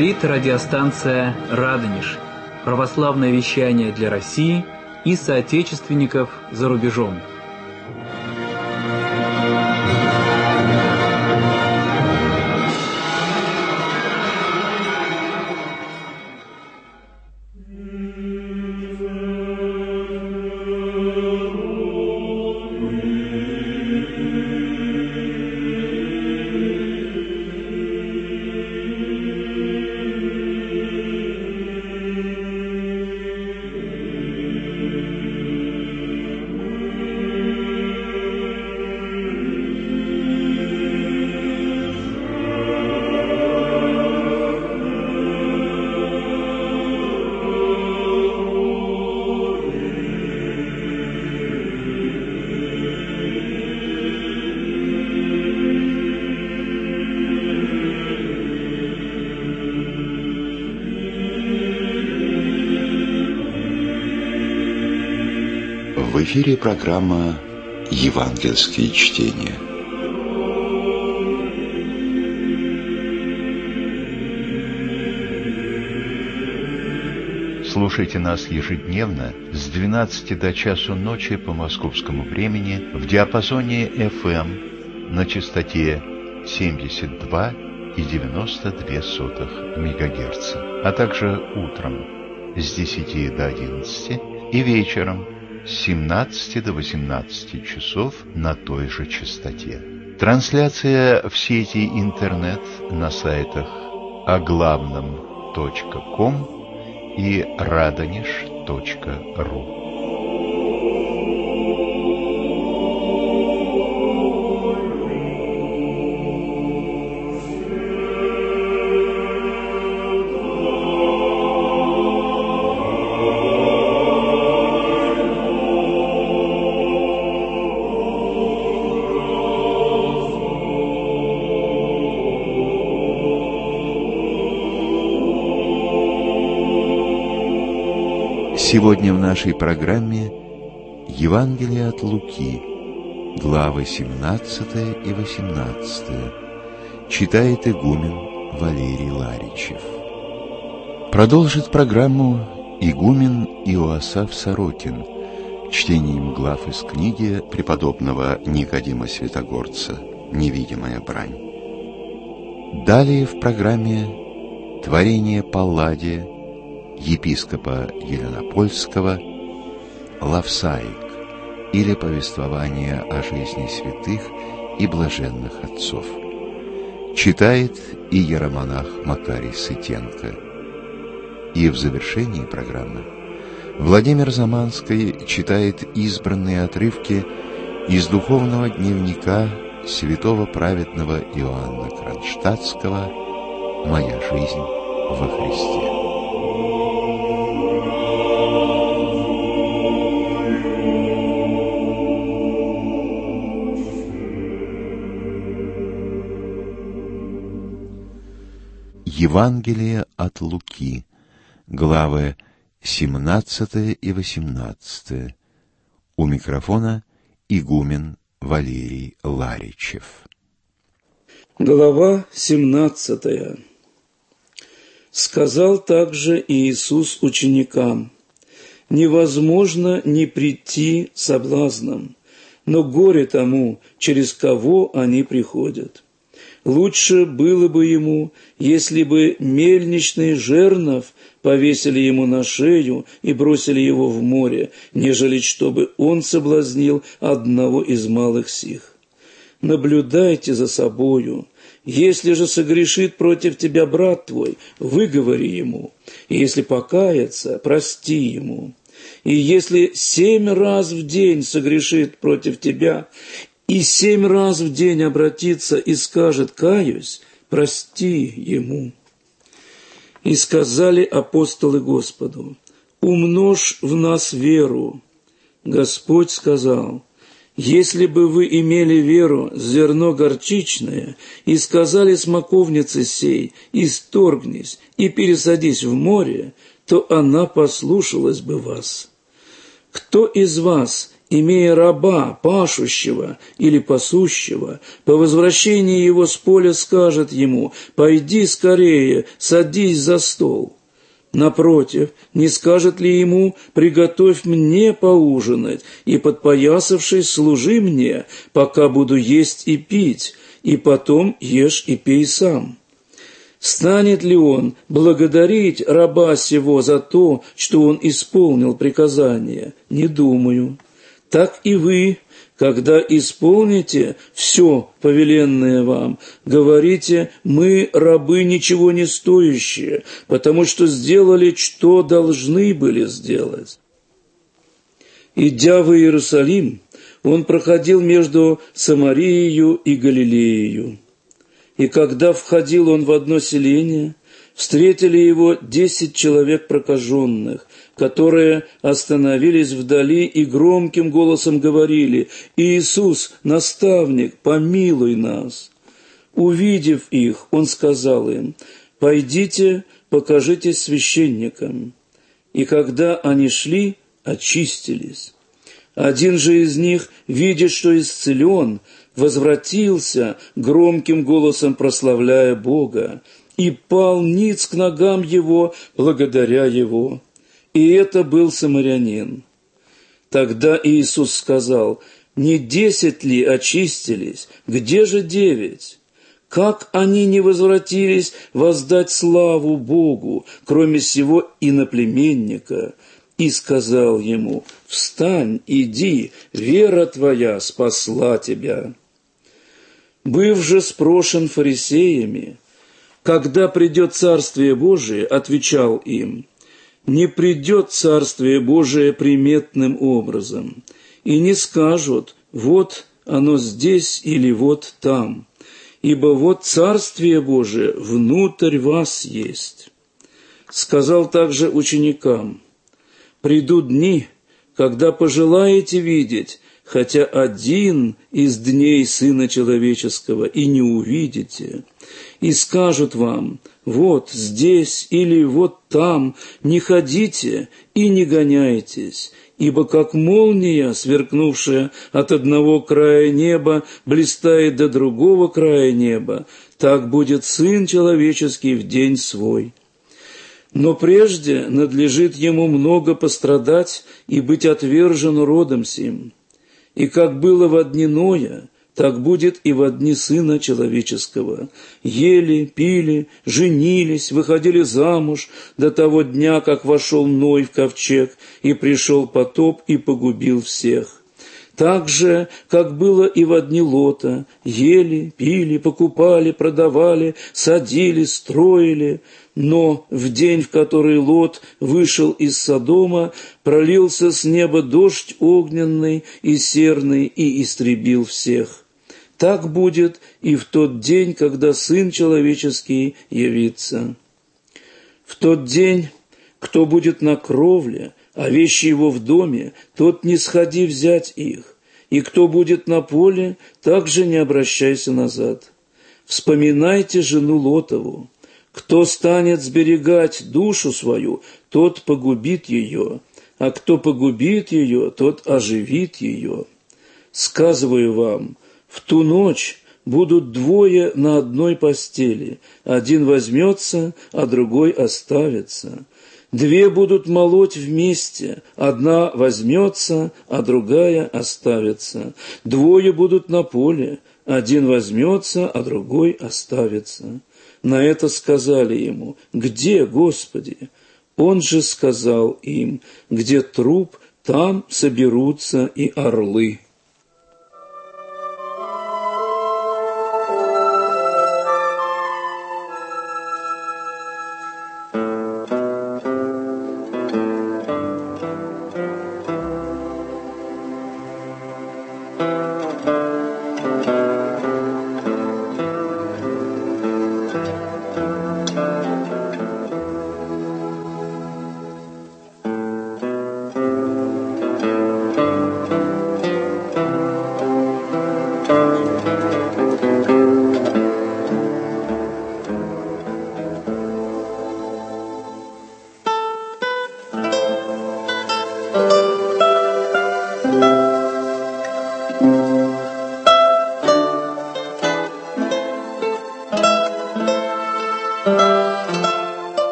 Говорит радиостанция «Радонеж». Православное вещание для России и соотечественников за рубежом. В эфире программа «Евангельские чтения». Слушайте нас ежедневно с 12 до часу ночи по московскому времени в диапазоне FM на частоте 72,92 МГц, а также утром с 10 до 11 и вечером с 17 до 18 часов на той же частоте. Трансляция в сети интернет на сайтах оглавном.ком и radonеж.ру. Сегодня в нашей программе Евангелие от Луки, главы 17 и 18, читает игумен Валерий Ларичев. Продолжит программу игумен Иоасаф Сорокин чтением глав из книги преподобного Никодима Святогорца «Невидимая брань». Далее в программе творение Палладия епископа Еленопольского «Лавсаик» или повествование о жизни святых и блаженных отцов. Читает иеромонах Макарий Сытенко. И в завершении программы Владимир Заманский читает избранные отрывки из духовного дневника святого праведного Иоанна Кронштадтского «Моя жизнь во Христе». Евангелие от Луки, главы 17 и 18. У микрофона игумен Валерий Ларичев. Глава 17. Сказал также Иисус ученикам: «Невозможно не прийти соблазном, но горе тому, через кого они приходят. Лучше было бы ему, если бы мельничный жернов повесили ему на шею и бросили его в море, нежели чтобы он соблазнил одного из малых сих. Наблюдайте за собою. Если же согрешит против тебя брат твой, выговори ему, и если покается, прости ему. И если 7 раз в день согрешит против тебя, и 7 раз в день обратится и скажет: «Каюсь», прости ему». И сказали апостолы Господу: «Умножь в нас веру». Господь сказал: «Если бы вы имели веру, зерно горчичное, и сказали смоковнице сей: исторгнись и пересадись в море, то она послушалась бы вас. Кто из вас, имея раба, пашущего или пасущего, по возвращении его с поля скажет ему: «Пойди скорее, садись за стол». Напротив, не скажет ли ему: «Приготовь мне поужинать, и, подпоясавшись, служи мне, пока буду есть и пить, и потом ешь и пей сам»? Станет ли он благодарить раба сего за то, что он исполнил приказание? Не думаю. Так и вы, когда исполните все повеленное вам, говорите: «Мы, рабы, ничего не стоящие, потому что сделали, что должны были сделать». Идя в Иерусалим, он проходил между Самарией и Галилеей. И когда входил он в одно селение, встретили его 10 человек прокаженных, которые остановились вдали и громким голосом говорили: «Иисус, наставник, помилуй нас». Увидев их, он сказал им: «Пойдите, покажитесь священникам». И когда они шли, очистились. Один же из них, видя, что исцелен, возвратился, громким голосом прославляя Бога, и пал ниц к ногам его, благодаря его. И это был самарянин. Тогда Иисус сказал: «Не 10 ли очистились? Где же 9? Как они не возвратились воздать славу Богу, кроме сего иноплеменника?» И сказал ему: «Встань, иди, вера твоя спасла тебя». Быв же спрошен фарисеями, когда придет Царствие Божие, отвечал им: «Не придет Царствие Божие приметным образом, и не скажут: вот оно здесь или вот там, ибо вот Царствие Божие внутрь вас есть». Сказал также ученикам: «Придут дни, когда пожелаете видеть хотя один из дней Сына Человеческого, и не увидите, и скажут вам: вот здесь или вот там, не ходите и не гоняйтесь, ибо как молния, сверкнувшая от одного края неба, блистает до другого края неба, так будет Сын Человеческий в день свой. Но прежде надлежит ему много пострадать и быть отвержен родом сим. И как было во дни Ноя, так будет и во дни Сына Человеческого. Ели, пили, женились, выходили замуж до того дня, как вошел Ной в ковчег, и пришел потоп и погубил всех. Так же, как было и во дни Лота: ели, пили, покупали, продавали, садили, строили. Но в день, в который Лот вышел из Содома, пролился с неба дождь огненный и серный и истребил всех. Так будет и в тот день, когда Сын Человеческий явится. В тот день, кто будет на кровле, а вещи его в доме, тот не сходи взять их, и кто будет на поле, также не обращайся назад. Вспоминайте жену Лотову. Кто станет сберегать душу свою, тот погубит ее, а кто погубит ее, тот оживит ее. Сказываю вам, в ту ночь будут двое на одной постели, один возьмется, а другой оставится. Две будут молоть вместе, одна возьмется, а другая оставится. Двое будут на поле, один возьмется, а другой оставится». На это сказали ему: «Где, Господи?» Он же сказал им: «Где труп, там соберутся и орлы».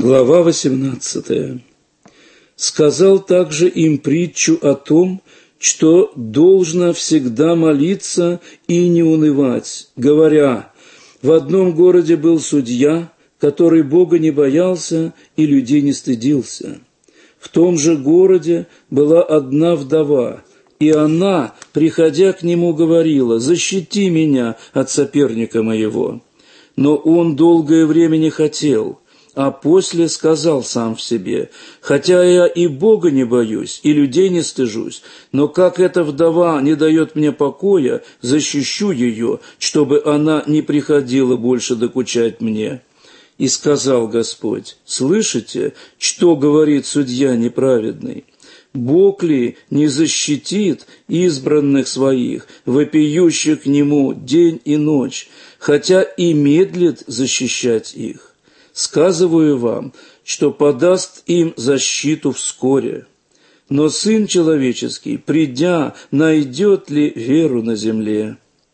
Глава 18. Сказал также им притчу о том, что должно всегда молиться и не унывать, говоря: в одном городе был судья, который Бога не боялся и людей не стыдился. В том же городе была одна вдова, и она, приходя к нему, говорила: «Защити меня от соперника моего». Но он долгое время не хотел, а после сказал сам в себе: «Хотя я и Бога не боюсь, и людей не стыжусь, но как эта вдова не дает мне покоя, защищу ее, чтобы она не приходила больше докучать мне». И сказал Господь: «Слышите, что говорит судья неправедный? Бог ли не защитит избранных своих, вопиющих к Нему день и ночь, хотя и медлит защищать их? Сказываю вам, что подаст им защиту вскоре. Но Сын Человеческий, придя, найдет ли веру на земле?»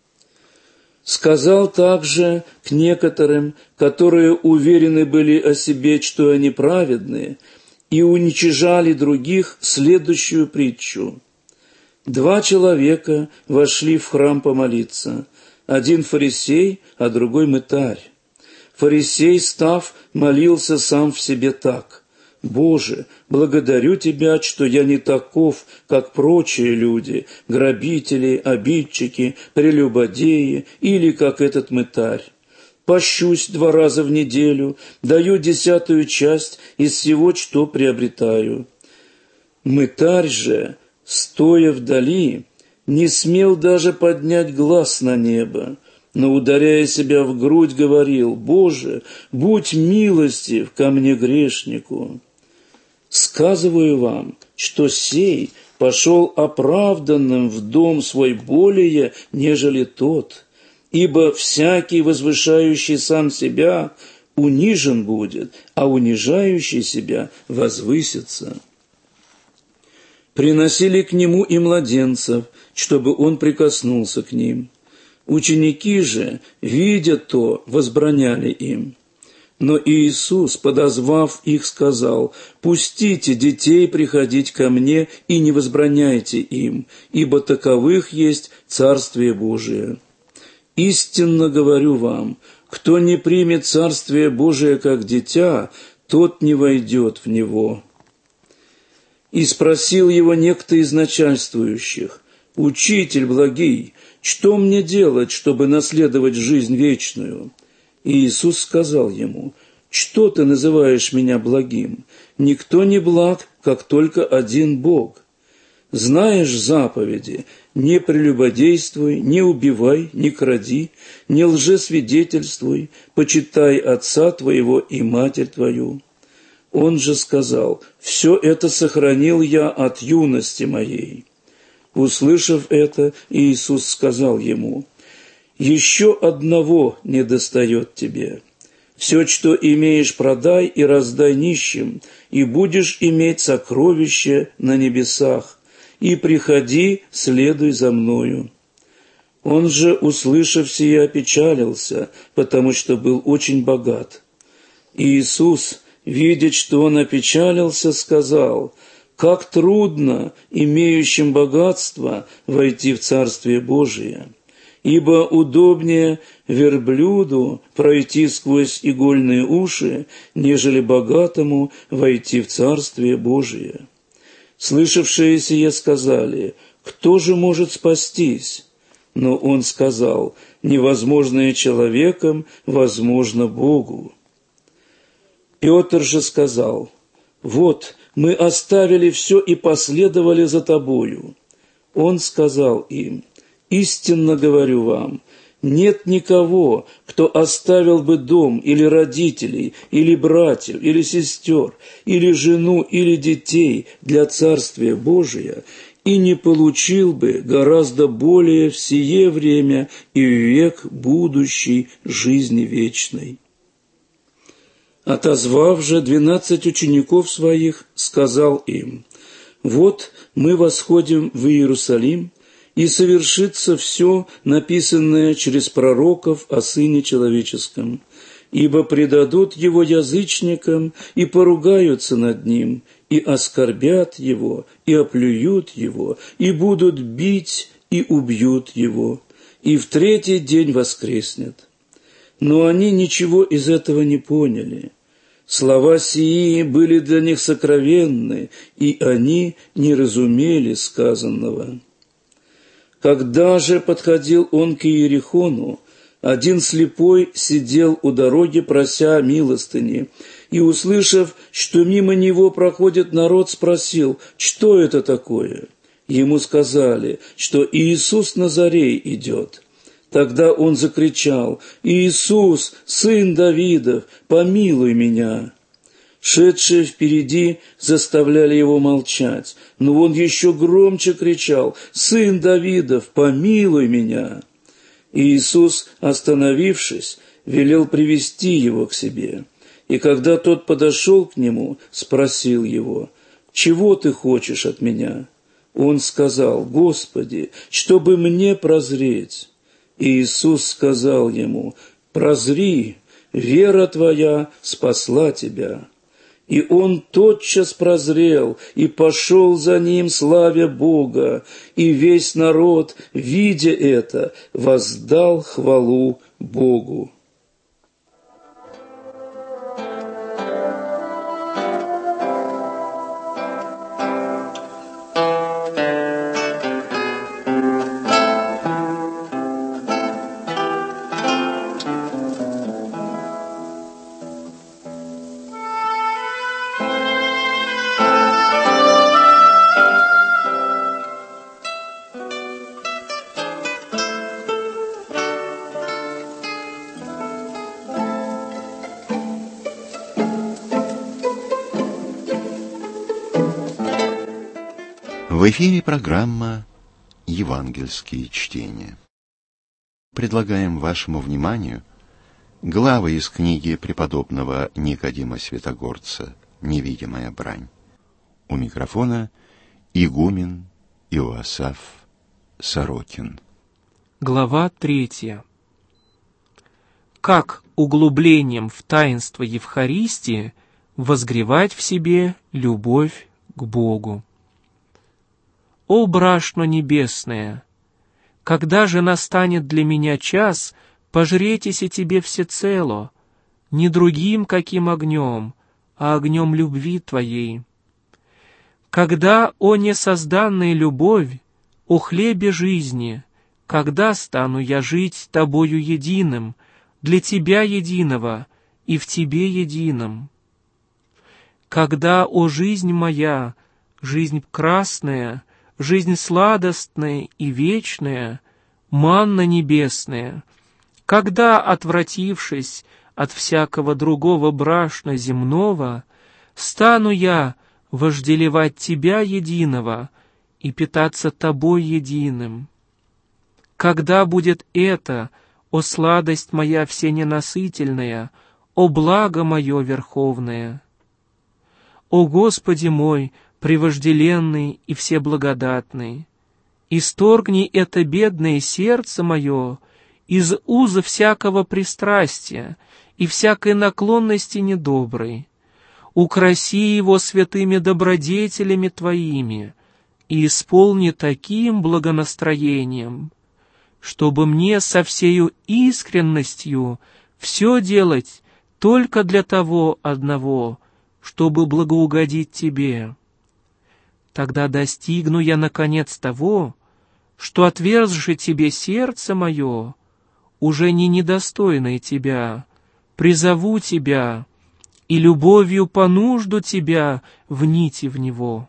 Сказал также к некоторым, которые уверены были о себе, что они праведные, и уничижали других, следующую притчу. 2 человека вошли в храм помолиться, один фарисей, а другой мытарь. Фарисей, став, молился сам в себе так: «Боже, благодарю Тебя, что я не таков, как прочие люди, грабители, обидчики, прелюбодеи или как этот мытарь. Пощусь 2 раза в неделю, даю 10-ю часть из всего, что приобретаю». Мытарь же, стоя вдали, не смел даже поднять глаз на небо, но, ударяя себя в грудь, говорил: «Боже, будь милостив ко мне, грешнику». Сказываю вам, что сей пошел оправданным в дом свой более, нежели тот, ибо всякий, возвышающий сам себя, унижен будет, а унижающий себя возвысится. Приносили к нему и младенцев, чтобы он прикоснулся к ним. Ученики же, видя то, возбраняли им. Но Иисус, подозвав их, сказал: «Пустите детей приходить ко мне и не возбраняйте им, ибо таковых есть Царствие Божие. Истинно говорю вам, кто не примет Царствие Божие как дитя, тот не войдет в него». И спросил его некто из начальствующих: «Учитель благий, что мне делать, чтобы наследовать жизнь вечную?» И Иисус сказал ему: «Что ты называешь меня благим? Никто не благ, как только один Бог. Знаешь заповеди: не прелюбодействуй, не убивай, не кради, не лжесвидетельствуй, почитай отца твоего и матерь твою». Он же сказал: «Все это сохранил я от юности моей». Услышав это, Иисус сказал ему: «Еще одного недостает тебе. Все, что имеешь, продай и раздай нищим, и будешь иметь сокровище на небесах, и приходи, следуй за мною». Он же, услышав сие, опечалился, потому что был очень богат. Иисус, видя, что он опечалился, сказал: «Как трудно имеющим богатство войти в Царствие Божие! Ибо удобнее верблюду пройти сквозь игольные уши, нежели богатому войти в Царствие Божие». Слышавшие сие сказали: «Кто же может спастись?» Но он сказал: «Невозможное человеком возможно Богу». Петр же сказал: «Вот, мы оставили все и последовали за тобою». Он сказал им: «Истинно говорю вам, нет никого, кто оставил бы дом или родителей, или братьев, или сестер, или жену, или детей для Царствия Божия, и не получил бы гораздо более в сие время и в век будущей жизни вечной». Отозвав же 12 учеников своих, сказал им: «Вот мы восходим в Иерусалим, и совершится все, написанное через пророков о Сыне Человеческом. ибо предадут его язычникам и поругаются над ним, и оскорбят его, и оплюют его, и будут бить, и убьют его, и в третий день воскреснет». Но они ничего из этого не поняли. Слова сии были для них сокровенны, и они не разумели сказанного. Когда же подходил он к Иерихону, один слепой сидел у дороги, прося милостыни, и, услышав, что мимо него проходит народ, спросил: «Что это такое?» Ему сказали, что Иисус Назарей идет. Тогда он закричал: «Иисус, сын Давидов, помилуй меня!» Шедшие впереди заставляли его молчать, но он еще громче кричал: «Сын Давидов, помилуй меня!» Иисус, остановившись, велел привести его к себе. И когда тот подошел к нему, спросил его: «Чего ты хочешь от меня?» Он сказал: «Господи, чтобы мне прозреть». И Иисус сказал ему: «Прозри, вера твоя спасла тебя». И он тотчас прозрел и пошел за ним, славя Бога, и весь народ, видя это, воздал хвалу Богу. В эфире программа «Евангельские чтения». Предлагаем вашему вниманию главы из книги преподобного Никодима Святогорца «Невидимая брань». У микрофона игумен Иоасаф Сорокин. Глава 3. Как углублением в таинство Евхаристии возгревать в себе любовь к Богу. О брашно небесное! Когда же настанет для меня час, пожретесь и тебе всецело, не другим каким огнем, а огнем любви твоей. Когда, о несозданная любовь, о хлебе жизни, когда стану я жить тобою единым, для тебя единого и в тебе едином? Когда, о жизнь моя, жизнь красная, жизнь сладостная и вечная, манна небесная, когда, отвратившись от всякого другого брашна земного, стану я вожделевать тебя единого и питаться тобой единым? Когда будет это, о сладость моя всененасытельная, о благо мое верховное? О Господи мой, превожделенный и всеблагодатный, исторгни это бедное сердце мое из уза всякого пристрастия и всякой наклонности недоброй, украси его святыми добродетелями твоими и исполни таким благонастроением, чтобы мне со всею искренностью все делать только для того одного, чтобы благоугодить тебе. Тогда достигну я, наконец, того, что, отверзши тебе сердце мое, уже не недостойное тебя, призову тебя и любовью понужду тебя в нити в него.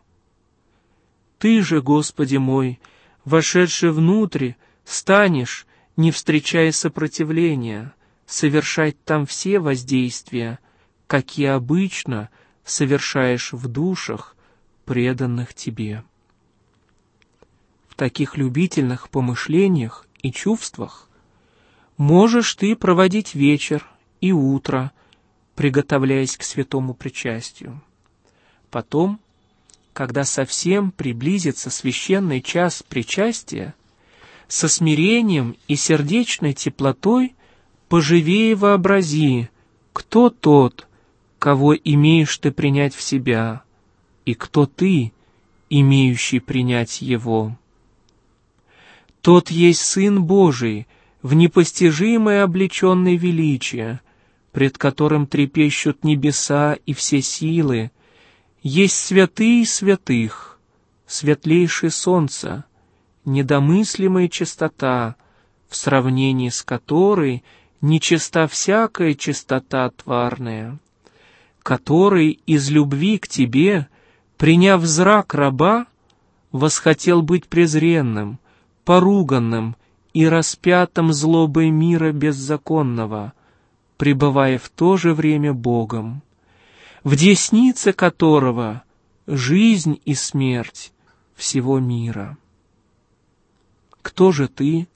Ты же, Господи мой, вошедший внутрь, станешь, не встречая сопротивления, совершать там все воздействия, какие обычно совершаешь в душах, преданных тебе. В таких любительных помышлениях и чувствах можешь ты проводить вечер и утро, приготовляясь к святому причастию. Потом, когда совсем приблизится священный час причастия, со смирением и сердечной теплотой поживее вообрази, кто тот, кого имеешь ты принять в себя, и кто ты, имеющий принять его? Тот есть Сын Божий, в непостижимое облеченное величие, пред которым трепещут небеса и все силы, есть святый святых, светлейшее солнце, недомыслимая чистота, в сравнении с которой нечиста всякая чистота тварная, который из любви к тебе, приняв зрак раба, восхотел быть презренным, поруганным и распятым злобой мира беззаконного, пребывая в то же время Богом, в деснице которого жизнь и смерть всего мира. Кто же ты?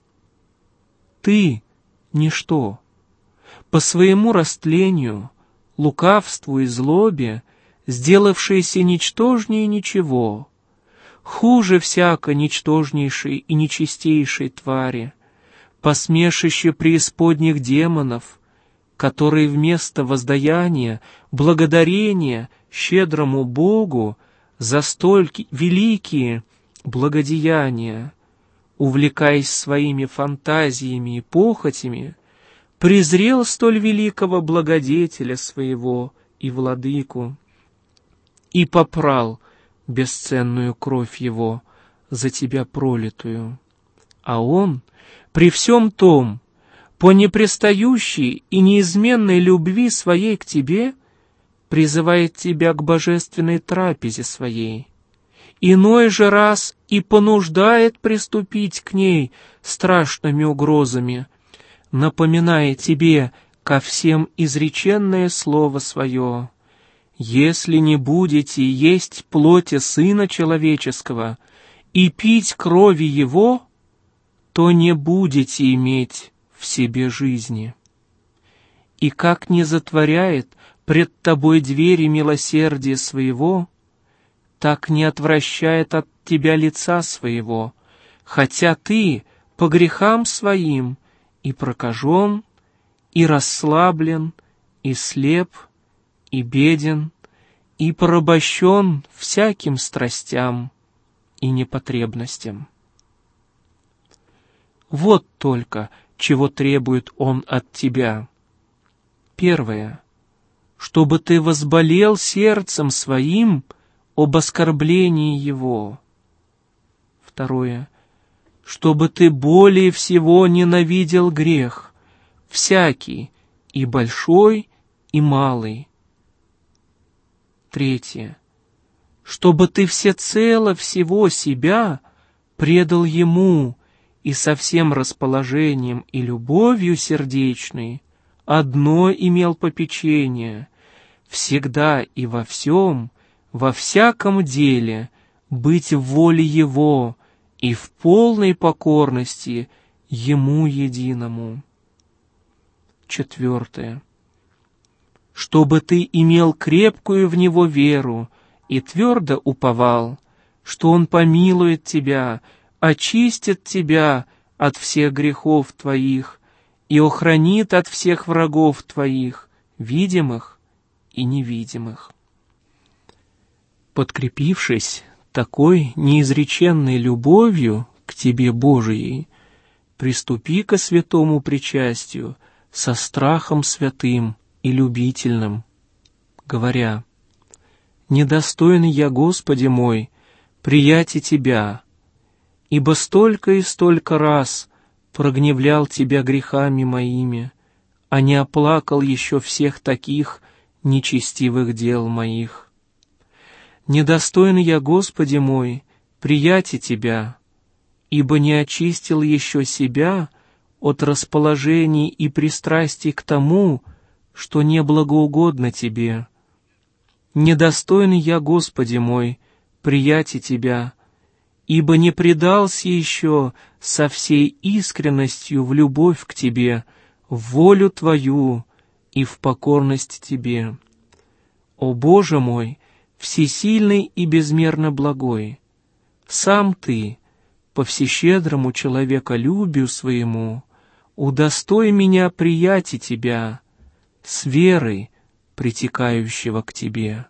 Ты — ничто. По своему растлению, лукавству и злобе, сделавшееся ничтожнее ничего, хуже всяко ничтожнейшей и нечистейшей твари, посмешище преисподних демонов, которые вместо воздаяния, благодарения щедрому Богу за столь великие благодеяния, увлекаясь своими фантазиями и похотями, презрел столь великого благодетеля своего и владыку и попрал бесценную кровь его за тебя пролитую. А он при всем том, по непрестающей и неизменной любви своей к тебе, призывает тебя к божественной трапезе своей, иной же раз и понуждает приступить к ней страшными угрозами, напоминая тебе ко всем изреченное слово свое: «Если не будете есть плоти Сына Человеческого и пить крови Его, то не будете иметь в себе жизни». И как не затворяет пред тобой двери милосердия своего, так не отвращает от тебя лица своего, хотя ты по грехам своим и прокажен, и расслаблен, и слеп, и беден, и порабощен всяким страстям и непотребностям. Вот только, чего требует Он от тебя. Первое, чтобы ты возболел сердцем своим об оскорблении Его. Второе, чтобы ты более всего ненавидел грех, всякий, и большой, и малый. Третье, чтобы ты всецело всего себя предал Ему и со всем расположением и любовью сердечной одно имел попечение, всегда и во всем, во всяком деле быть в воле Его и в полной покорности Ему единому. Четвертое. Чтобы ты имел крепкую в Него веру и твердо уповал, что Он помилует тебя, очистит тебя от всех грехов твоих и охранит от всех врагов твоих, видимых и невидимых. Подкрепившись такой неизреченной любовью к тебе Божией, приступи ко святому причастию со страхом святым и любительным, говоря: «Недостойный я, Господи мой, приять и Тебя, ибо столько и столько раз прогневлял Тебя грехами моими, а не оплакал еще всех таких нечестивых дел моих. Недостойный я, Господи мой, приять и Тебя, ибо не очистил еще себя от расположений и пристрастий к тому, что не благоугодно Тебе. Недостойный я, Господи мой, приять и Тебя, ибо не предался еще со всей искренностью в любовь к Тебе, в волю Твою и в покорность Тебе. О Боже мой, всесильный и безмерно благой, сам Ты, по всещедрому человеколюбию своему, удостой меня приять и Тебя, с верой, притекающего к тебе.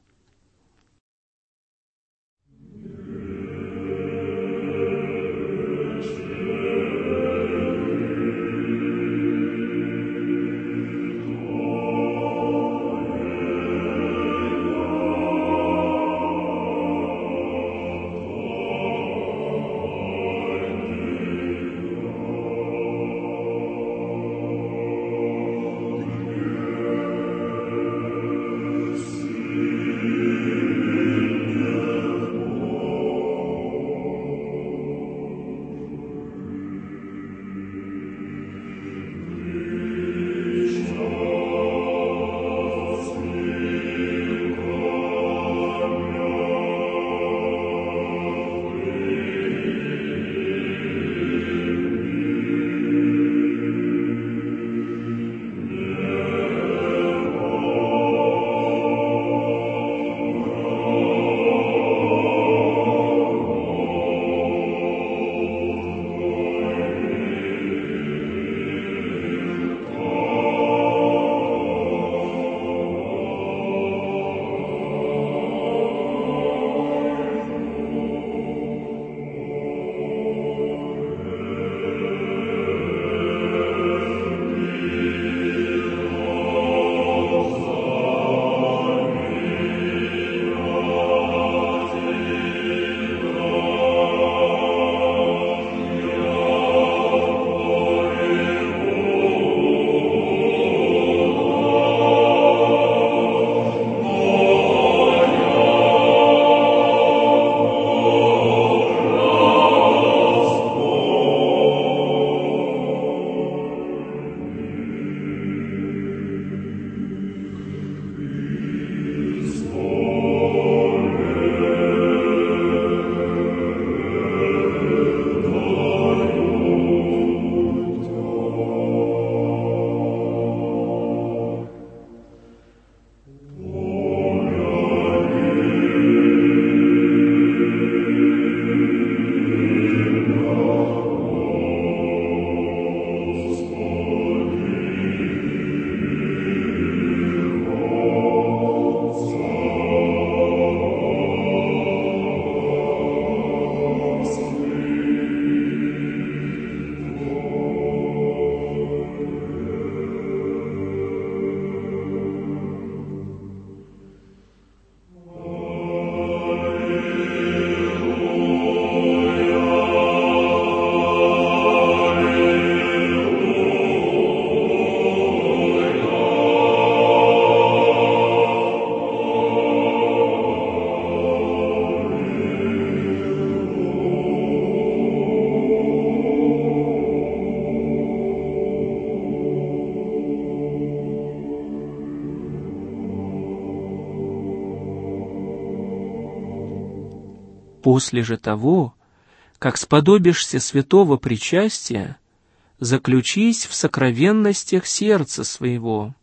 После же того, как сподобишься святого причастия, заключись в сокровенностях сердца своего,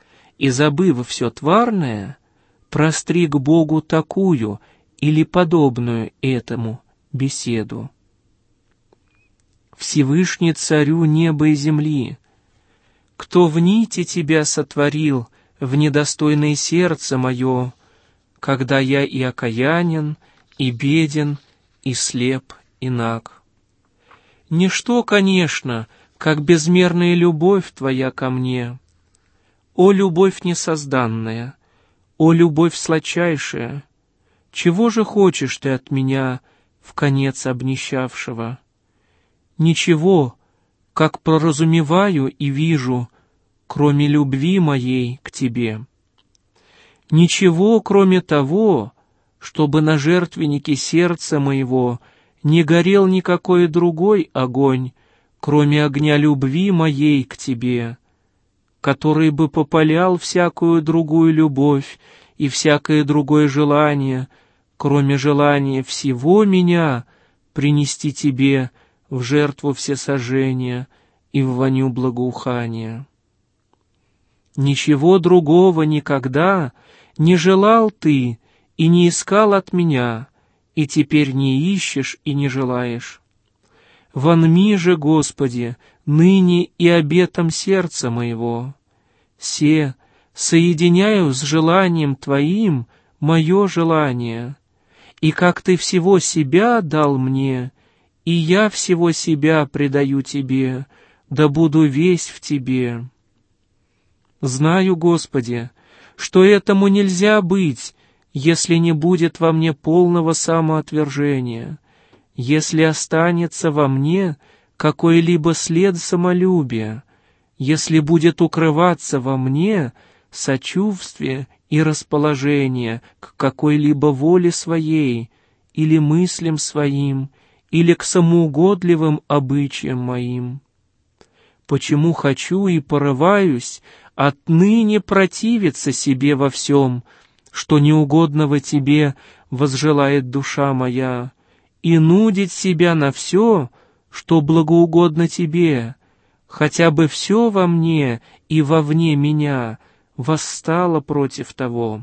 и, забыв все тварное, простри к Богу такую или подобную этому беседу. Всевышний Царю неба и земли, кто в нити тебя сотворил в недостойное сердце мое, когда я и окаянен, и беден, и слеп, и наг. Ничто, конечно, как безмерная любовь твоя ко мне. О, любовь несозданная, о, любовь сладчайшая, чего же хочешь ты от меня вконец обнищавшего? Ничего, как проразумеваю и вижу, кроме любви моей к тебе. Ничего, кроме того, чтобы на жертвеннике сердца моего не горел никакой другой огонь, кроме огня любви моей к тебе, который бы попалял всякую другую любовь и всякое другое желание, кроме желания всего меня принести тебе в жертву всесожжения и в воню благоухания. Ничего другого никогда не желал ты и не искал от меня, и теперь не ищешь и не желаешь. Вонми же, Господи, ныне и обетом сердца моего. Се соединяю с желанием Твоим мое желание, и как Ты всего себя дал мне, и я всего себя предаю Тебе, да буду весь в Тебе. Знаю, Господи, что этому нельзя быть, если не будет во мне полного самоотвержения, если останется во мне какой-либо след самолюбия, если будет укрываться во мне сочувствие и расположение к какой-либо воле своей, или мыслям своим, или к самоугодливым обычаям моим. Почему хочу и порываюсь отныне противиться себе во всем, что неугодного Тебе возжелает душа моя, и нудить себя на все, что благоугодно Тебе, хотя бы все во мне и вовне меня восстало против того.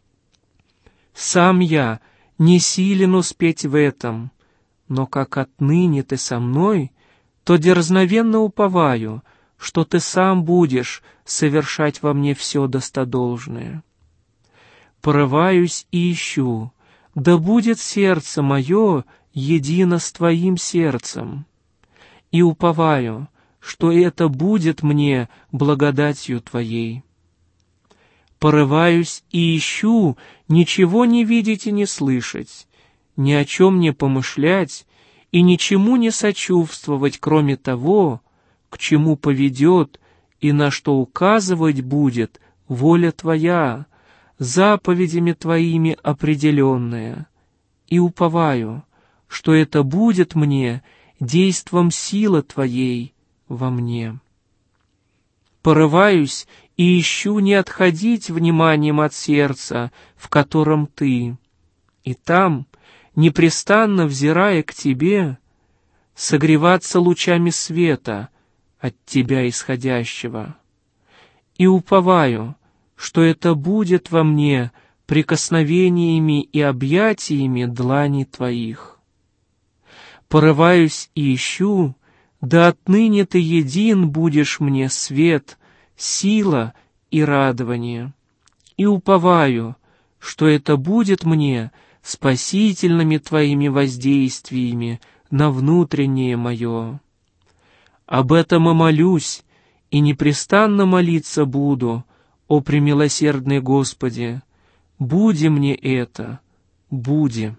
Сам я не силен успеть в этом, но как отныне Ты со мной, то дерзновенно уповаю, что Ты сам будешь совершать во мне все достодолжное. Порываюсь и ищу, да будет сердце мое едино с Твоим сердцем, и уповаю, что это будет мне благодатью Твоей. Порываюсь и ищу ничего не видеть и не слышать, ни о чем не помышлять и ничему не сочувствовать, кроме того, к чему поведет и на что указывать будет воля Твоя, заповедями Твоими определенная, и уповаю, что это будет мне действом силы Твоей во мне. Порываюсь и ищу не отходить вниманием от сердца, в котором Ты, и там, непрестанно взирая к Тебе, согреваться лучами света от Тебя исходящего. И уповаю, что это будет во мне прикосновениями и объятиями дланей Твоих. Порываюсь и ищу, да отныне Ты един будешь мне свет, сила и радование. И уповаю, что это будет мне спасительными Твоими воздействиями на внутреннее мое. Об этом и молюсь, и непрестанно молиться буду, о премилосердный Господи, буди мне это, буди.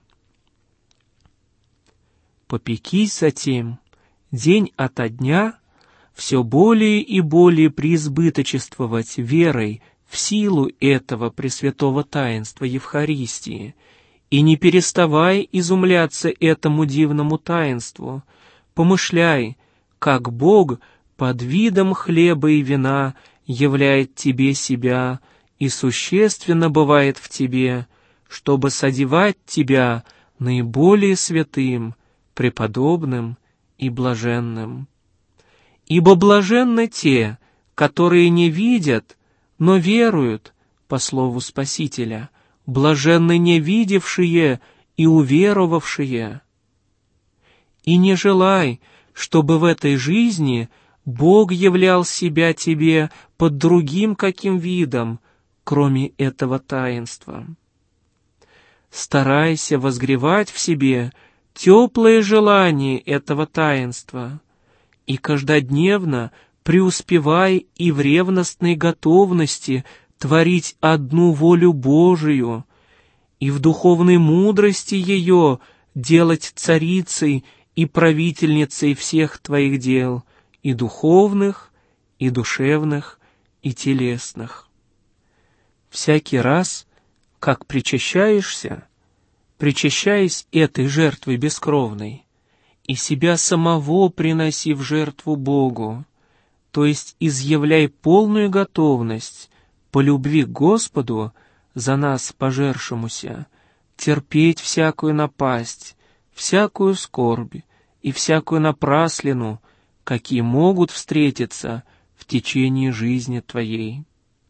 Попекись затем, день ото дня, все более и более преизбыточествовать верой в силу этого пресвятого таинства Евхаристии, и не переставай изумляться этому дивному таинству, помышляй, как Бог под видом хлеба и вина являет тебе себя и существенно бывает в тебе, чтобы содевать тебя наиболее святым, преподобным и блаженным. Ибо блаженны те, которые не видят, но веруют, по слову Спасителя, блаженны не видевшие и уверовавшие. И не желай, чтобы в этой жизни Бог являл себя тебе под другим каким видом, кроме этого таинства. Старайся возгревать в себе теплое желание этого таинства и каждодневно преуспевай и в ревностной готовности творить одну волю Божию и в духовной мудрости ее делать царицей и правительницей всех твоих дел, и духовных, и душевных, и телесных. Всякий раз, как причащаешься, причащаясь этой жертвой бескровной, и себя самого приноси в жертву Богу, то есть изъявляй полную готовность по любви к Господу за нас пожершемуся, терпеть всякую напасть, всякую скорбь и всякую напраслину, какие могут встретиться в течение жизни твоей.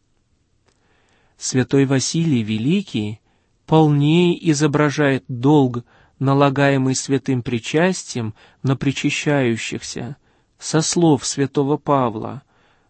Святой Василий Великий полнее изображает долг, налагаемый святым причастием на причащающихся, со слов святого Павла,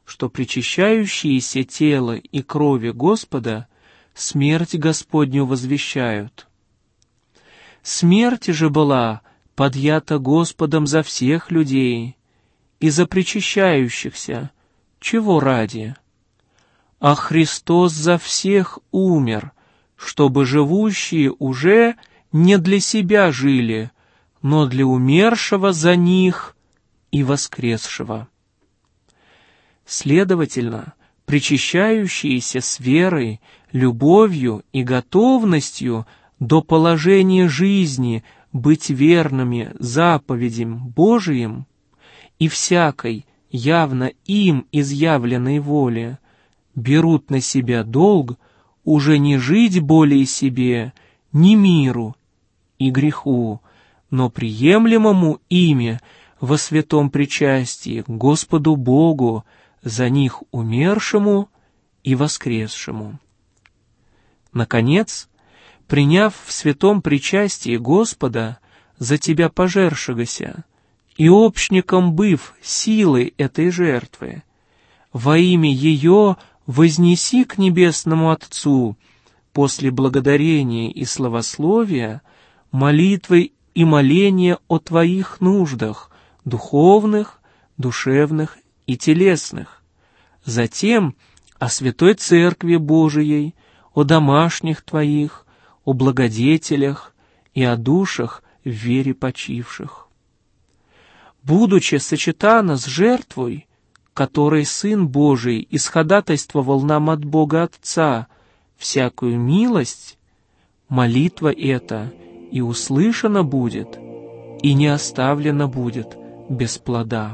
что причащающиеся тела и крови Господа смерть Господню возвещают. Смерть же была подъята Господом за всех людей и за причащающихся, чего ради? А Христос за всех умер, чтобы живущие уже не для себя жили, но для умершего за них и воскресшего. Следовательно, причащающиеся с верой, любовью и готовностью до положения жизни быть верными заповедям Божиим и всякой явно им изъявленной воле, берут на себя долг уже не жить более себе, ни миру и греху, но приемлемому ими во святом причастии Господу Богу, за них умершему и воскресшему. Наконец, приняв в святом причастии Господа за тебя пожершегося и общником быв силой этой жертвы, во имя ее вознеси к небесному Отцу после благодарения и славословия молитвы и моления о твоих нуждах, духовных, душевных и телесных, затем о Святой Церкви Божией, о домашних твоих, о благодетелях и о душах в вере почивших. Будучи сочетана с жертвой, которой Сын Божий исходатайствовал нам от Бога Отца всякую милость, молитва эта и услышана будет, и не оставлена будет без плода.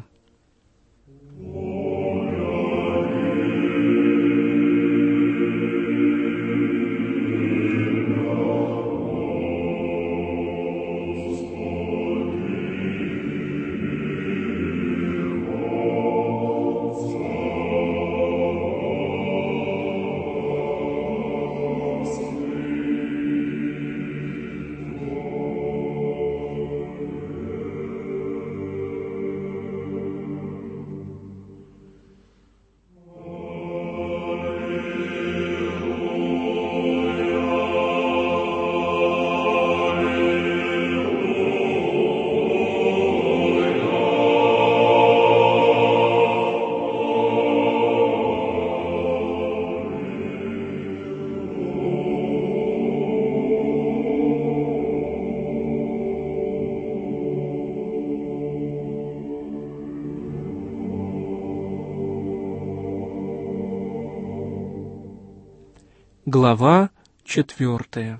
Глава 4.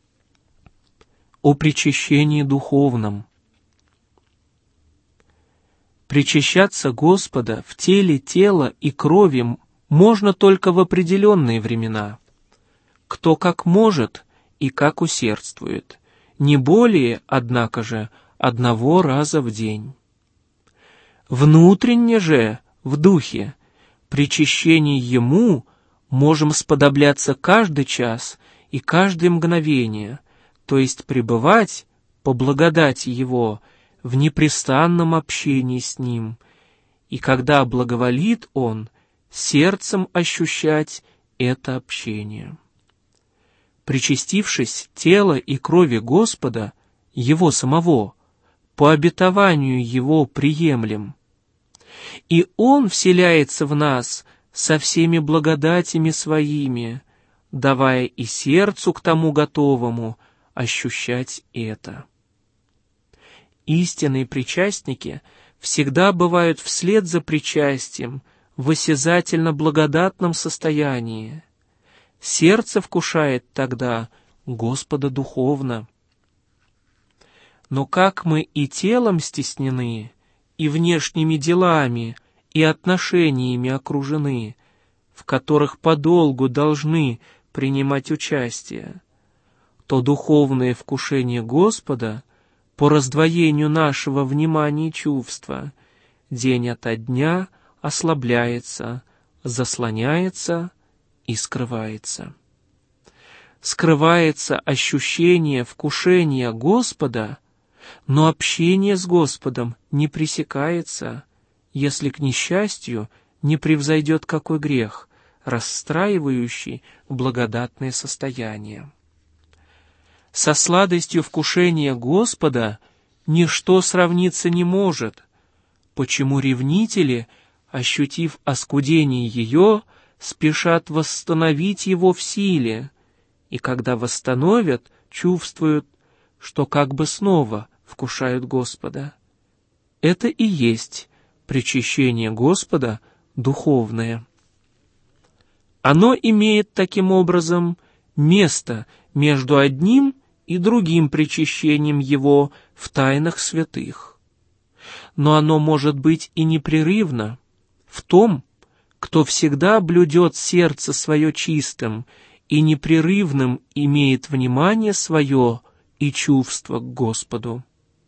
О причащении духовном. Причащаться Господа в теле тела и крови можно только в определенные времена. Кто как может и как усердствует, не более, однако же, 1 раза в день. Внутренне же, в духе, причащение Ему можем сподобляться каждый час и каждое мгновение, то есть пребывать, по благодати Его, в непрестанном общении с Ним, и когда благоволит Он, сердцем ощущать это общение. Причастившись тела и крови Господа, Его самого, по обетованию Его приемлем, и Он вселяется в нас со всеми благодатями своими, давая и сердцу к тому готовому ощущать это. Истинные причастники всегда бывают вслед за причастием в осязательно-благодатном состоянии. Сердце вкушает тогда Господа духовно. Но как мы и телом стеснены, и внешними делами, и отношениями окружены, в которых подолгу должны принимать участие, то духовное вкушение Господа по раздвоению нашего внимания и чувства день ото дня ослабляется, заслоняется и скрывается. Скрывается ощущение вкушения Господа, но общение с Господом не пресекается, если, к несчастью, не превзойдет какой грех, расстраивающий благодатное состояние. Со сладостью вкушения Господа ничто сравниться не может, почему ревнители, ощутив оскудение ее, спешат восстановить его в силе, и когда восстановят, чувствуют, что как бы снова вкушают Господа. Это и есть причащение Господа духовное. Оно имеет таким образом место между одним и другим причащением Его в тайнах святых. Но оно может быть и непрерывно в том, кто всегда блюдет сердце свое чистым и непрерывным имеет внимание свое и чувство к Господу.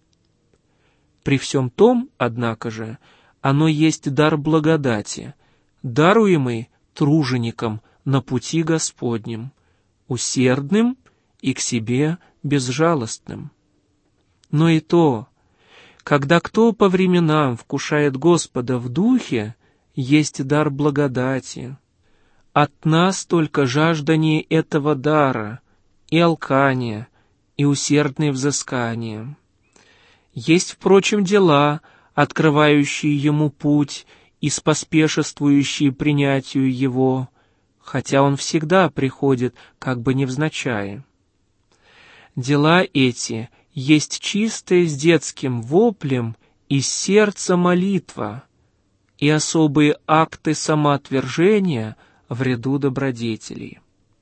При всем том, однако же, оно есть дар благодати, даруемый труженикам на пути Господнем, усердным и к себе безжалостным. Но и то, когда кто по временам вкушает Господа в духе, есть дар благодати. От нас только жаждание этого дара, и алкание, и усердное взыскание. Есть, впрочем, дела, открывающие ему путь и споспешествующие принятию его, хотя он всегда приходит как бы невзначай. Дела эти есть чистая с детским воплем из сердца молитва и особые акты самоотвержения в ряду добродетелей.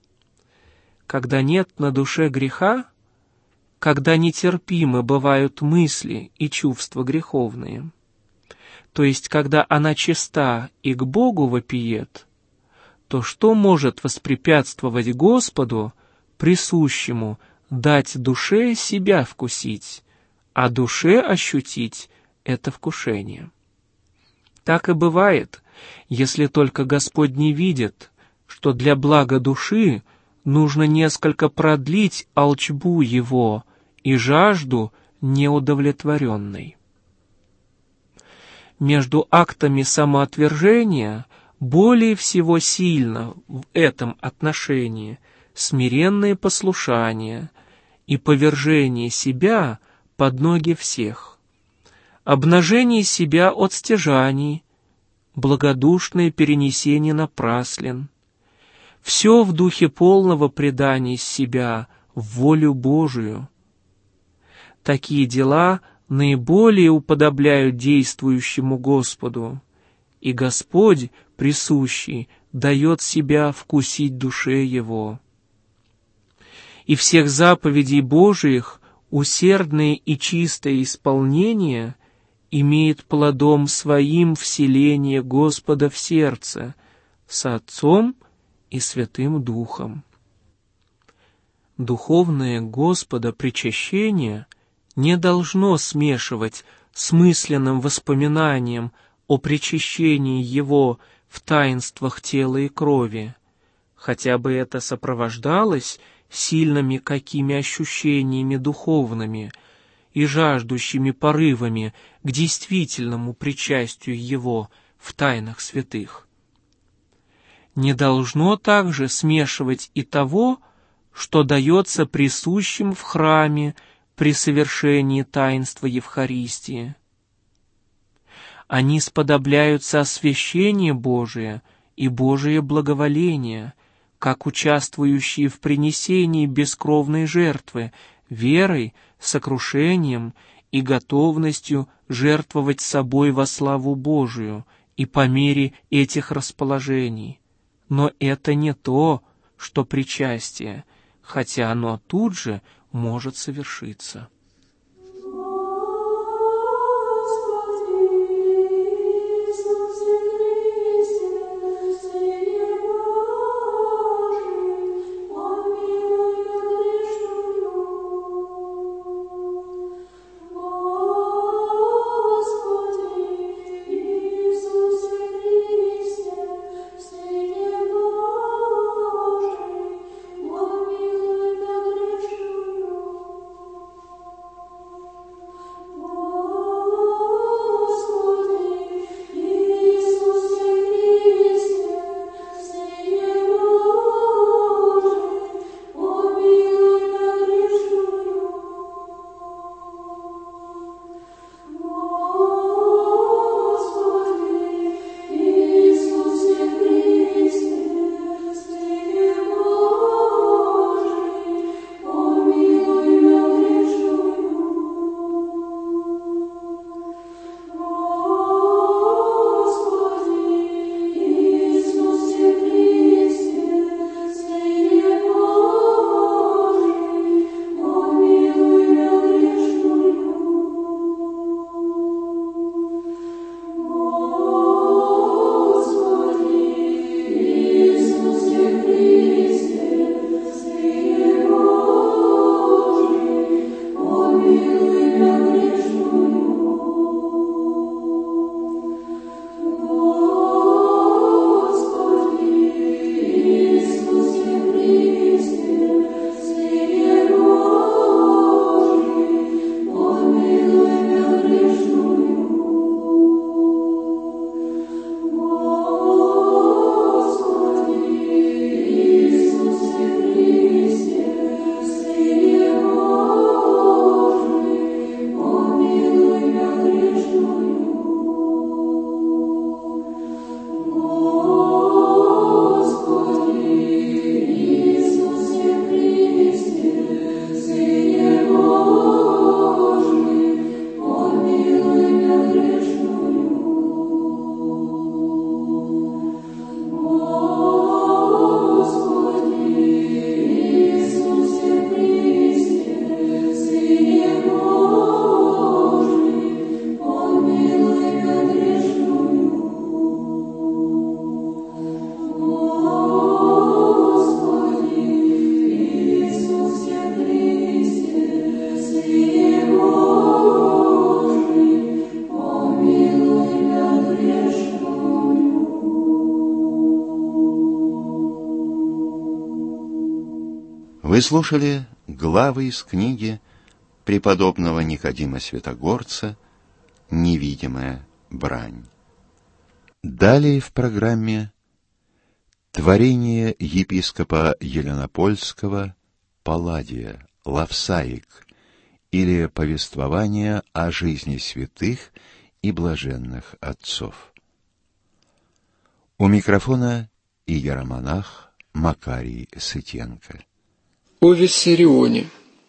Когда нет на душе греха, когда нетерпимы бывают мысли и чувства греховные, то есть когда она чиста и к Богу вопиет, то что может воспрепятствовать Господу, присущему, дать душе себя вкусить, а душе ощутить это вкушение? Так и бывает, если только Господь не видит, что для блага души нужно несколько продлить алчбу его и жажду неудовлетворенной. Между актами самоотвержения более всего сильно в этом отношении смиренное послушание и повержение себя под ноги всех, обнажение себя от стяжаний, благодушное перенесение напраслен, все в духе полного предания себя в волю Божию. Такие дела наиболее уподобляют действующему Господу, и Господь, присущий, дает себя вкусить душе его. И всех заповедей Божиих усердное и чистое исполнение имеет плодом своим вселение Господа в сердце с Отцом и Святым Духом. Духовное Господа причащение не должно смешивать с мысленным воспоминанием о причащении Его в таинствах тела и крови, хотя бы это сопровождалось сильными какими ощущениями духовными и жаждущими порывами к действительному причастию Его в тайнах святых. Не должно также смешивать и того, что дается присущим в храме при совершении таинства Евхаристии. Они сподобляются освящение Божие и Божие благоволение, как участвующие в принесении бескровной жертвы, верой, сокрушением и готовностью жертвовать собой во славу Божию и по мере этих расположений. Но это не то, что причастие, хотя оно тут же может совершиться. Вы слушали главы из книги преподобного Никодима Святогорца «Невидимая брань». Далее в программе творение епископа Еленопольского Палладия «Лавсаик» или повествование о жизни святых и блаженных отцов. У микрофона иеромонах Макарий Сытенко. О Виссарионе.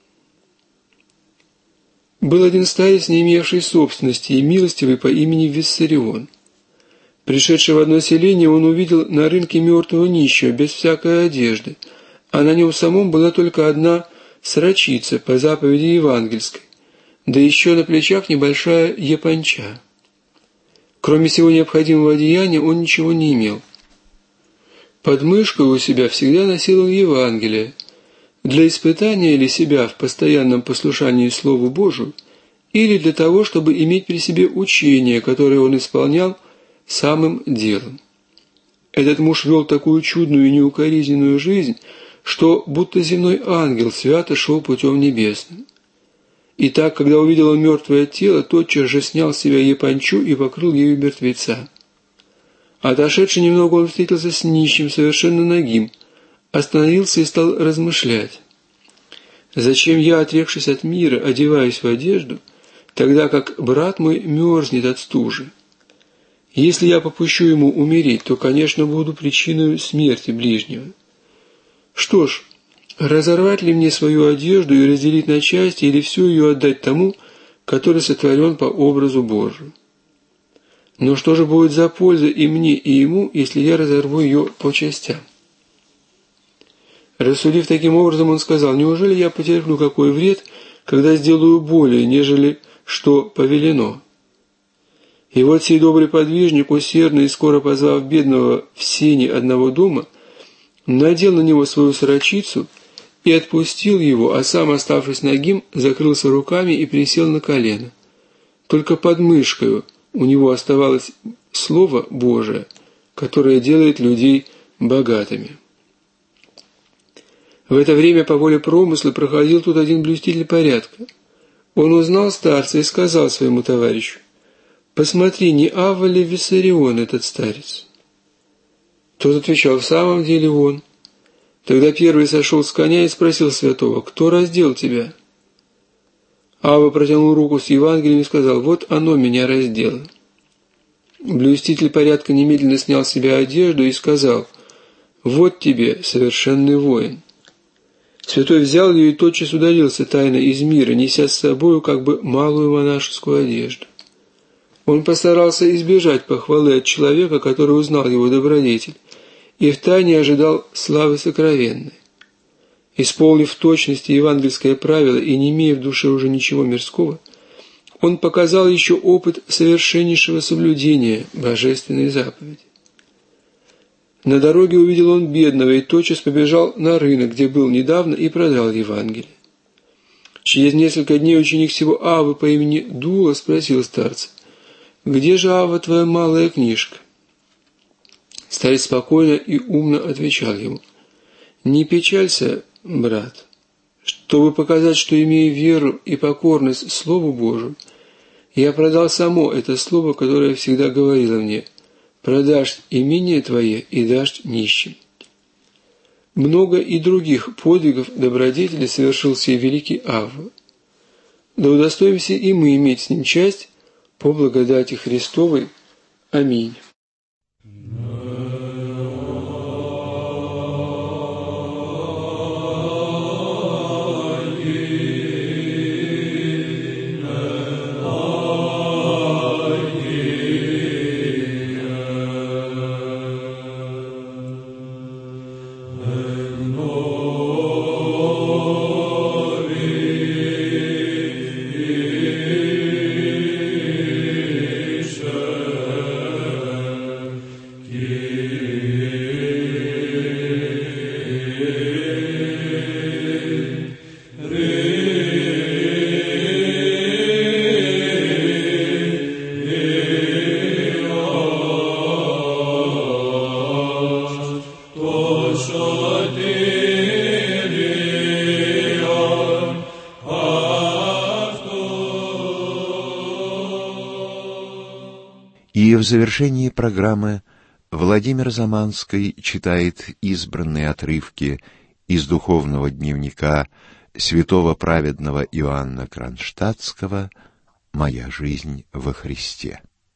Был один старец, не имевший собственности, и милостивый по имени Виссарион. Пришедший в одно селение, он увидел на рынке мертвого нищего, без всякой одежды, а на нем самом была только одна срочица по заповеди евангельской, да еще на плечах небольшая японча. Кроме всего необходимого одеяния он ничего не имел. Под мышкой у себя всегда носил он Евангелие, для испытания ли себя в постоянном послушании Слову Божию, или для того, чтобы иметь при себе учение, которое он исполнял самым делом. Этот муж вел такую чудную и неукоризненную жизнь, что будто земной ангел свято шел путем небесным. Итак, когда увидел он мертвое тело, тотчас же снял с себя япончу и покрыл ею мертвеца. Отошедший немного, он встретился с нищим, совершенно нагим, остановился и стал размышлять. «Зачем я, отрекшись от мира, одеваюсь в одежду, тогда как брат мой мерзнет от стужи? Если я попущу ему умереть, то, конечно, буду причиной смерти ближнего. Что ж, разорвать ли мне свою одежду и разделить на части, или всю ее отдать тому, который сотворен по образу Божию? Но что же будет за польза и мне, и ему, если я разорву ее по частям?» Рассудив таким образом, он сказал: «Неужели я потерплю какой вред, когда сделаю более, нежели что повелено?» И вот сей добрый подвижник, усердно и скоро позвав бедного в сени одного дома, надел на него свою сорочицу и отпустил его, а сам, оставшись нагим, закрылся руками и присел на колено. Только под мышкою у него оставалось Слово Божие, которое делает людей богатыми. В это время по воле промысла проходил тут один блюститель порядка. Он узнал старца и сказал своему товарищу: «Посмотри, не Авва ли Виссарион этот старец?» Тот отвечал: «В самом деле он». Тогда первый сошел с коня и спросил святого: «Кто раздел тебя?» Авва протянул руку с Евангелием и сказал: «Вот оно меня раздело». Блюститель порядка немедленно снял с себя одежду и сказал: «Вот тебе совершенный воин». Святой взял ее и тотчас удалился тайно из мира, неся с собою как бы малую монашескую одежду. Он постарался избежать похвалы от человека, который узнал его добродетель, и втайне ожидал славы сокровенной. Исполнив в точности евангельское правило и не имея в душе уже ничего мирского, он показал еще опыт совершеннейшего соблюдения божественной заповеди. На дороге увидел он бедного и тотчас побежал на рынок, где был недавно, и продал Евангелие. Через несколько дней ученик сего Аввы по имени Дула спросил старца: «Где же, Авва, твоя малая книжка?» Старец спокойно и умно отвечал ему: «Не печалься, брат. Чтобы показать, что имею веру и покорность Слову Божию, я продал само это слово, которое всегда говорило мне: продашь имение твое и дашь нищим». Много и других подвигов добродетели совершил сей великий Авва. Да удостоимся и мы иметь с ним часть по благодати Христовой. Аминь. В завершении программы Владимир Заманский читает избранные отрывки из духовного дневника святого праведного Иоанна Кронштадтского «Моя жизнь во Христе».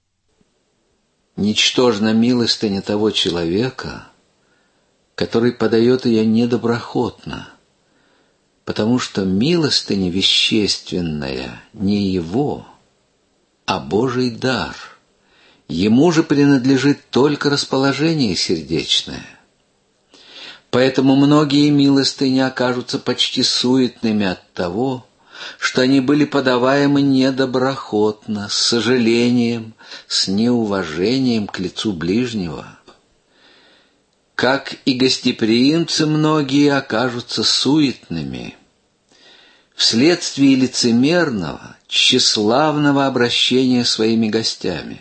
Ничтожна милостыня того человека, который подает ее недоброхотно, потому что милостыня вещественная не его, а Божий дар. Ему же принадлежит только расположение сердечное. Поэтому многие милостыни окажутся почти суетными от того, что они были подаваемы недоброхотно, с сожалением, с неуважением к лицу ближнего. Как и гостеприимцы многие окажутся суетными, вследствие лицемерного, тщеславного обращения своими гостями.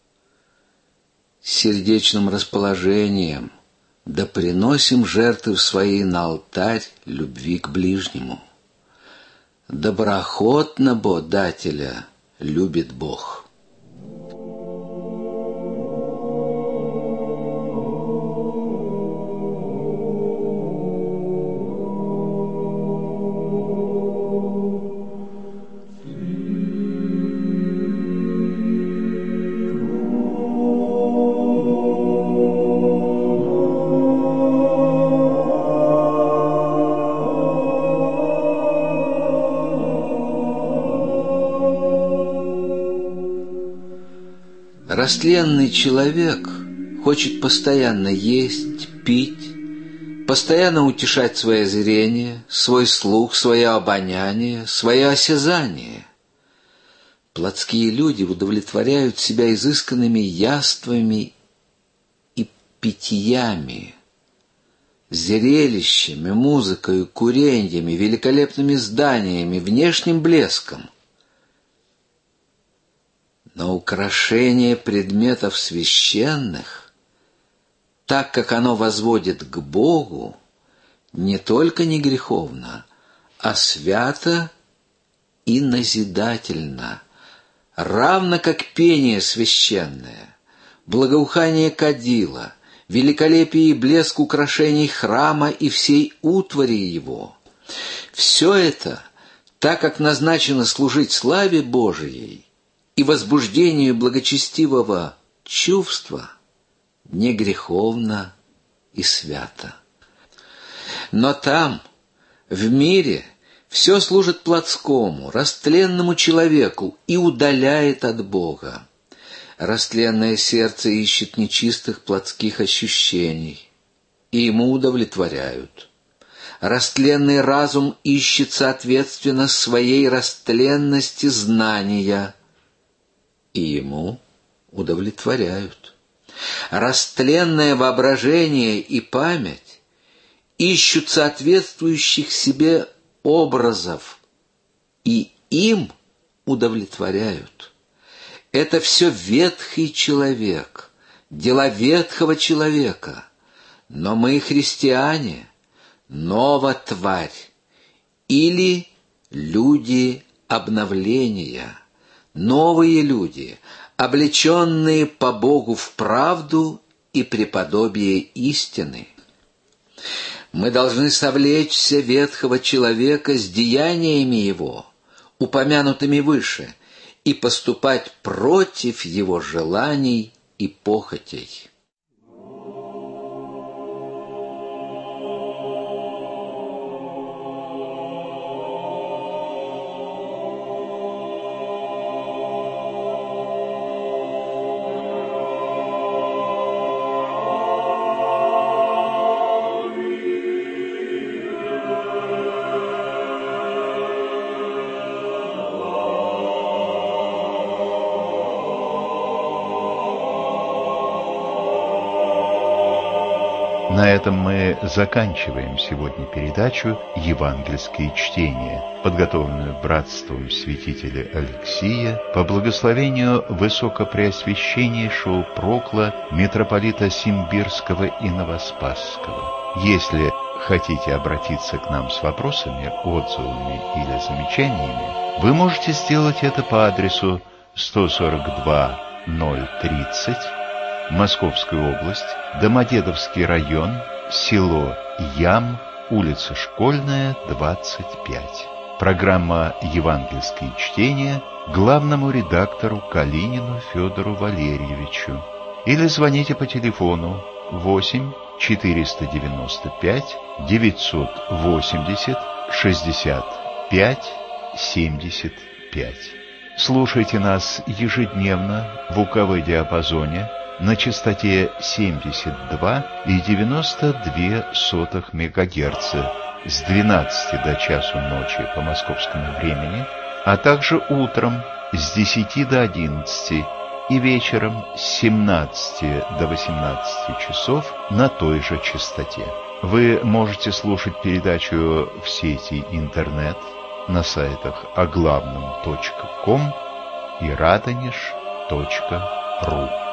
Сердечным расположением да приносим жертвы свои на алтарь любви к ближнему. Доброохотно бо дателя любит Бог. Растленный человек хочет постоянно есть, пить, постоянно утешать свое зрение, свой слух, свое обоняние, свое осязание. Плотские люди удовлетворяют себя изысканными яствами и питьями, зрелищами, музыкой, куреньями, великолепными зданиями, внешним блеском. Но украшение предметов священных, так как оно возводит к Богу, не только не греховно, а свято и назидательно, равно как пение священное, благоухание кадила, великолепие и блеск украшений храма и всей утвари его. Все это, так как назначено служить славе Божией и возбуждению благочестивого чувства, не греховно и свято. Но там, в мире, все служит плотскому, растленному человеку и удаляет от Бога. Растленное сердце ищет нечистых плотских ощущений, и ему удовлетворяют. Растленный разум ищет, соответственно, своей растленности знания, и ему удовлетворяют. Растленное воображение и память ищут соответствующих себе образов, и им удовлетворяют. Это все ветхий человек, дела ветхого человека, но мы, христиане, нова тварь, или люди обновления, новые люди, облеченные по Богу в правду и преподобие истины. Мы должны совлечься ветхого человека с деяниями его, упомянутыми выше, и поступать против его желаний и похотей. На этом мы заканчиваем сегодня передачу «Евангельские чтения», подготовленную братством святителя Алексия по благословению высокопреосвященнейшего прокла митрополита Симбирского и Новоспасского. Если хотите обратиться к нам с вопросами, отзывами или замечаниями, вы можете сделать это по адресу 142 030, Московская область, Домодедовский район, село Ям, улица Школьная, 25. Программа «Евангельские чтения» главному редактору Калинину Федору Валерьевичу. Или звоните по телефону 8 495 980 65 75. Слушайте нас ежедневно в УКВ-диапазоне на частоте 72,92 МГц с 12 до часу ночи по московскому времени, а также утром с 10 до 11 и вечером с 17 до 18 часов на той же частоте. Вы можете слушать передачу в сети интернет на сайтах оглавном.ком и радонеж.ру.